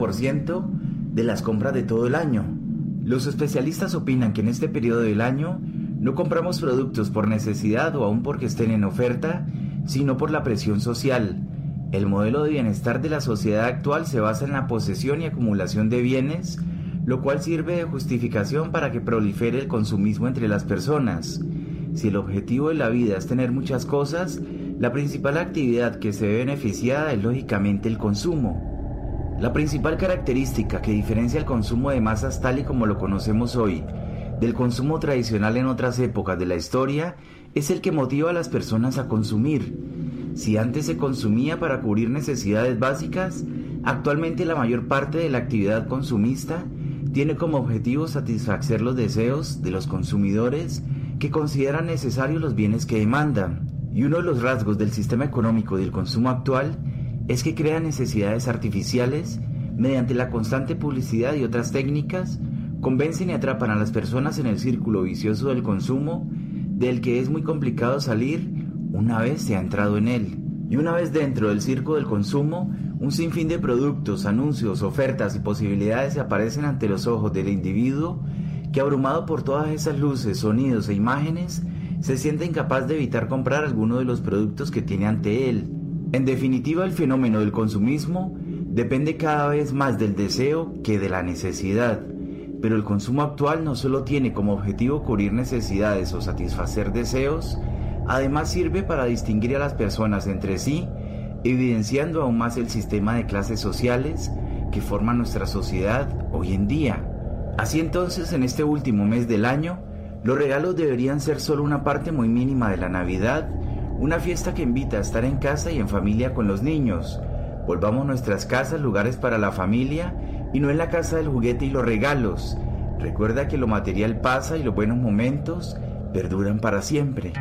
M: 50% de las compras de todo el año. Los especialistas opinan que en este periodo del año no compramos productos por necesidad o aún porque estén en oferta, sino por la presión social. El modelo de bienestar de la sociedad actual se basa en la posesión y acumulación de bienes, lo cual sirve de justificación para que prolifere el consumismo entre las personas. Si el objetivo de la vida es tener muchas cosas, la principal actividad que se ve beneficiada es lógicamente el consumo. La principal característica que diferencia el consumo de masas tal y como lo conocemos hoy del consumo tradicional en otras épocas de la historia es el que motiva a las personas a consumir. Si antes se consumía para cubrir necesidades básicas, actualmente la mayor parte de la actividad consumista tiene como objetivo satisfacer los deseos de los consumidores que consideran necesarios los bienes que demandan. Y uno de los rasgos del sistema económico del consumo actual es que crea necesidades artificiales mediante la constante publicidad y otras técnicas, convencen y atrapan a las personas en el círculo vicioso del consumo, del que es muy complicado salir una vez se ha entrado en él. Y una vez dentro del circo del consumo, un sinfín de productos, anuncios, ofertas y posibilidades se aparecen ante los ojos del individuo que, abrumado por todas esas luces, sonidos e imágenes, se siente incapaz de evitar comprar alguno de los productos que tiene ante él. En definitiva, el fenómeno del consumismo depende cada vez más del deseo que de la necesidad. Pero el consumo actual no solo tiene como objetivo cubrir necesidades o satisfacer deseos, además sirve para distinguir a las personas entre sí, evidenciando aún más el sistema de clases sociales que forma nuestra sociedad hoy en día. Así entonces, en este último mes del año, los regalos deberían ser solo una parte muy mínima de la Navidad, una fiesta que invita a estar en casa y en familia con los niños. Volvamos nuestras casas lugares para la familia y no en la casa del juguete y los regalos. Recuerda que lo material pasa y los buenos momentos perduran para siempre.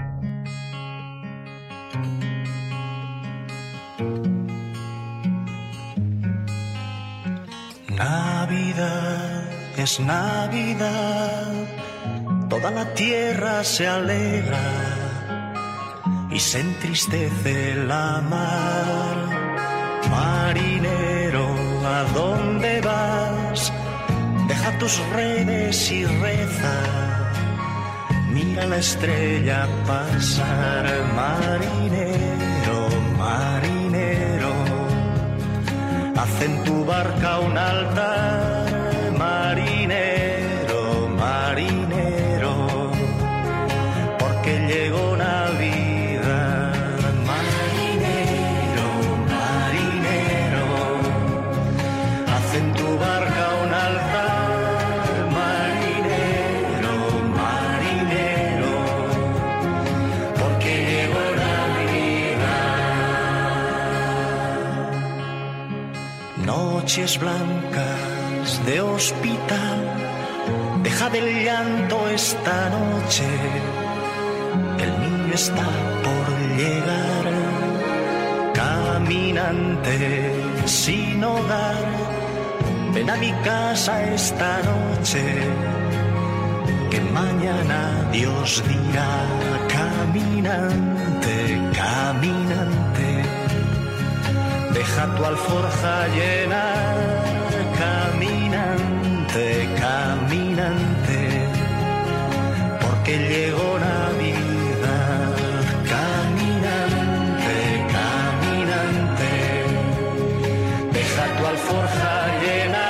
N: Navidad es Navidad, toda la tierra se alegra y se entristece la mar. Marinero, ¿a dónde vas? Deja tus redes y reza, mira la estrella pasar. Marinero, marinero, haz en tu barca un altar. Marinero, marinero, porque llegó Navidad. Marinero, marinero, haz en tu barca un altar. Marinero, marinero, porque llegó Navidad. Noches blancas de hospital, deja del llanto esta noche, el niño está por llegar. Caminante sin hogar, ven a mi casa esta noche, que mañana Dios dirá. Caminante, caminante, deja tu alforja llena. Caminante, caminante, porque llegó Navidad. Caminante, caminante, deja tu alforja llena.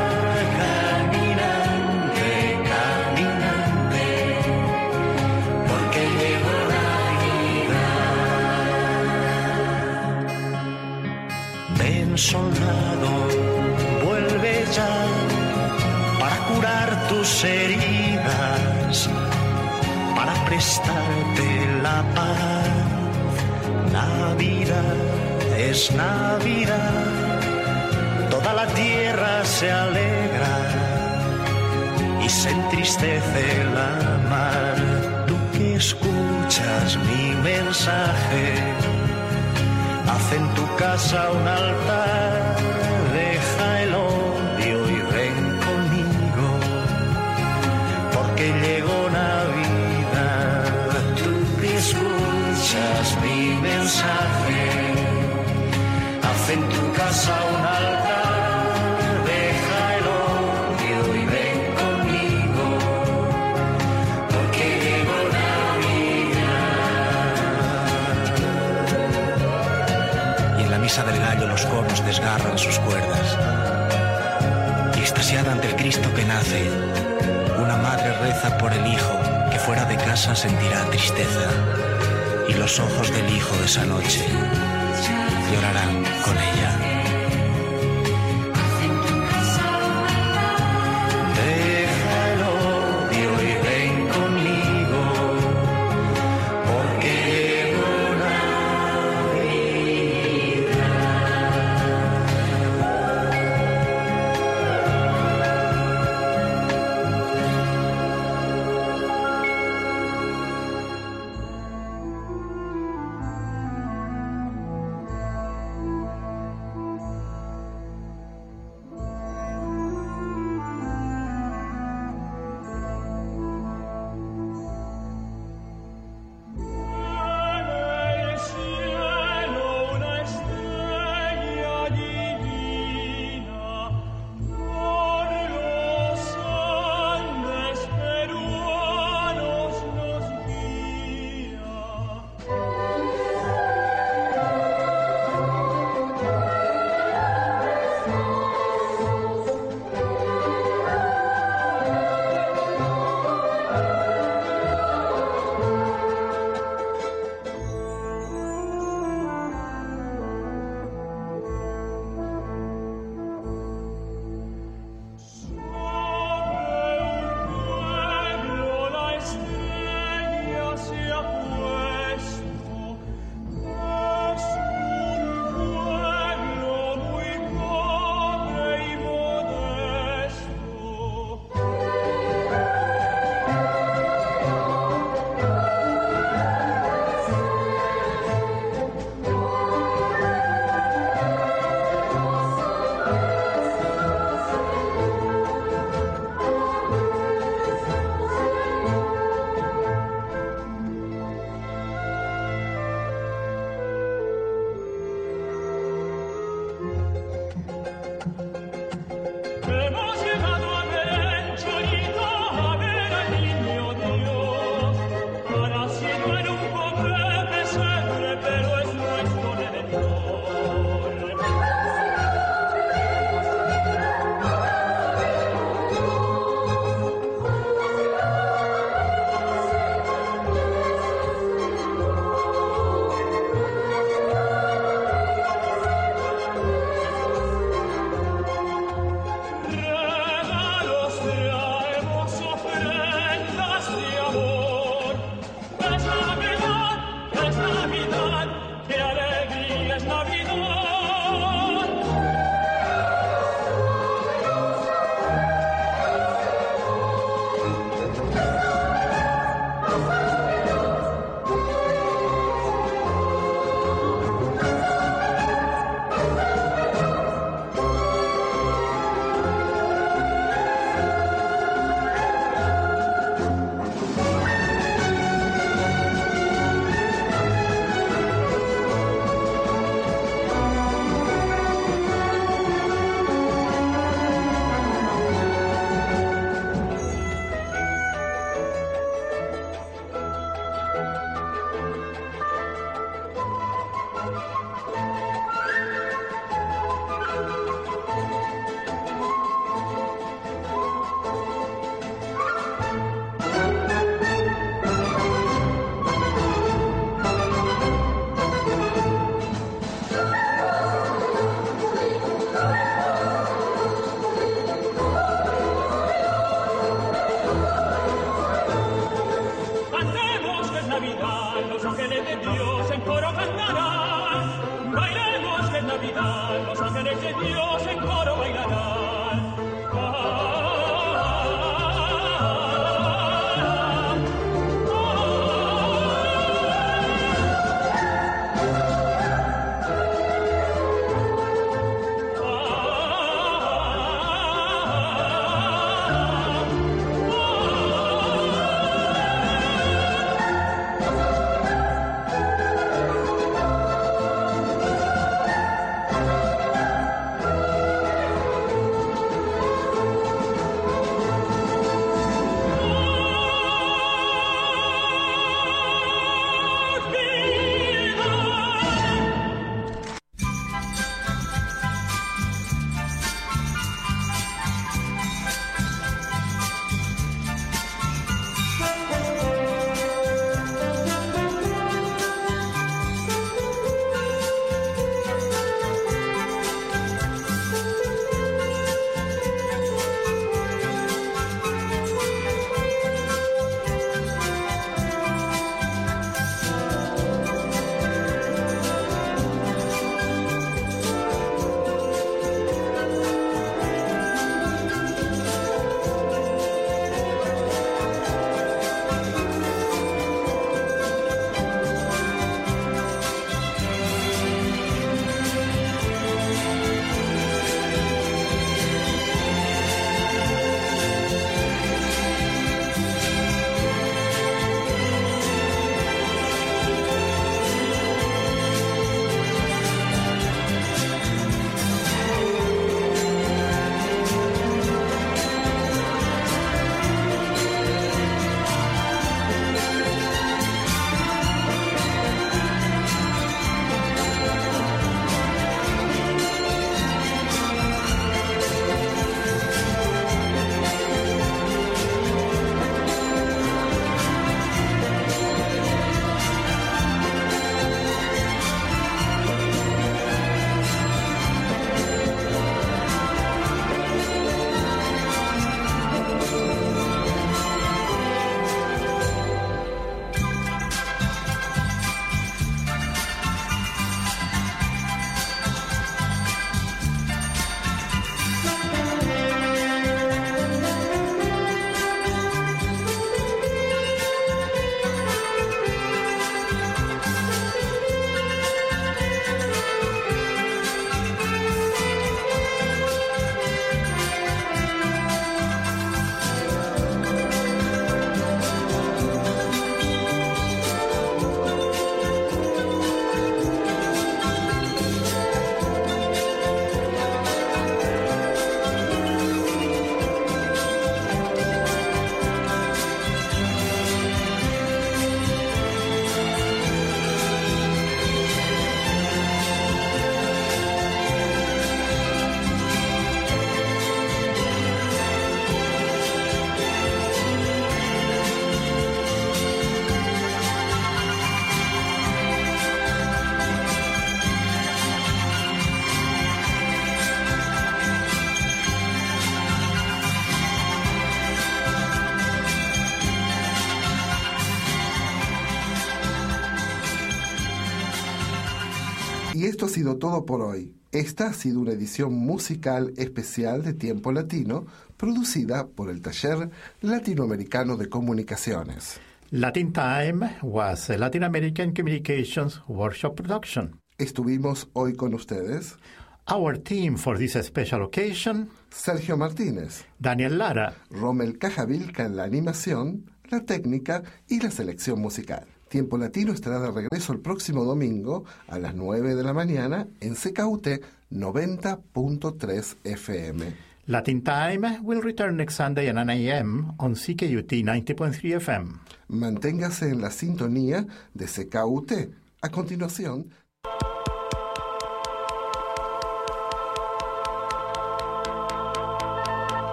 N: Caminante, caminante, porque llegó Navidad. Ven, soldado, vuelve ya para curar tus heridas, para prestarte la paz. Navidad es Navidad, toda la tierra se alegra y se entristece la mar. Tú que escuchas mi mensaje, haz en tu casa un altar, deja el odio y ven conmigo, porque llegó Navidad. Tú que escuchas mi mensaje, haz en tu casa un altar, deja el odio y ven conmigo, porque llegó Navidad. Y en la misa del gallo los cornos desgarran sus cuerdas, y extasiada ante el Cristo que nace, una madre reza por el hijo que fuera de casa sentirá tristeza, y los ojos del hijo de esa noche llorarán con ella. Deja el odio y ven conmigo, porque llegó
C: ángeles de Dios en coro bailarán.
A: Y esto ha sido todo por hoy. Esta ha sido una edición musical especial de Tiempo Latino, producida por el Taller Latinoamericano de Comunicaciones.
B: Latin Time was a Latin American Communications Workshop production.
A: Estuvimos hoy con ustedes
B: Our team for this special occasion:
A: Sergio Martínez,
B: Daniel Lara,
A: Rommel Cajavilca en la animación, la técnica y la selección musical. Tiempo Latino estará de regreso el próximo domingo a las 9 de la mañana en CKUT 90.3 FM.
B: Latin Time will return next Sunday at 9 a.m. on CKUT 90.3 FM.
A: Manténgase en la sintonía de CKUT. A continuación,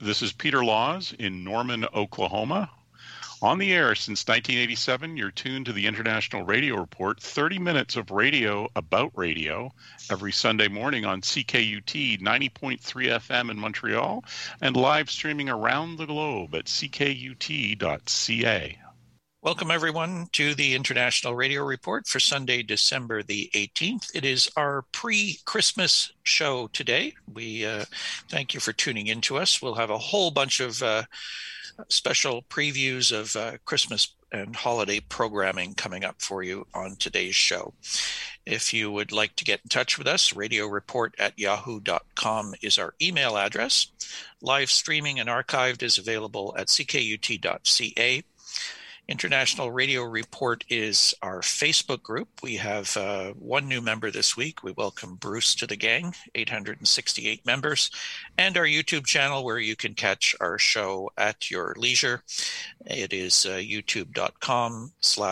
O: This is Peter Laws in Norman, Oklahoma. On the air since 1987, you're tuned to the International Radio Report, 30 minutes of radio about radio every Sunday morning on CKUT 90.3 FM in Montreal and live streaming around the globe at ckut.ca.
P: Welcome, everyone, to the International Radio Report for Sunday, December the 18th. It is our pre-Christmas show today. We thank you for tuning in to us. We'll have a whole bunch of special previews of Christmas and holiday programming coming up for you on today's show. If you would like to get in touch with us, radioreport@yahoo.com is our email address. Live streaming and archived is available at ckut.ca. International Radio Report is our Facebook group. We have one new member this week. We welcome Bruce to the gang, 868 members, and our YouTube channel where you can catch our show at your leisure. It is youtube.com/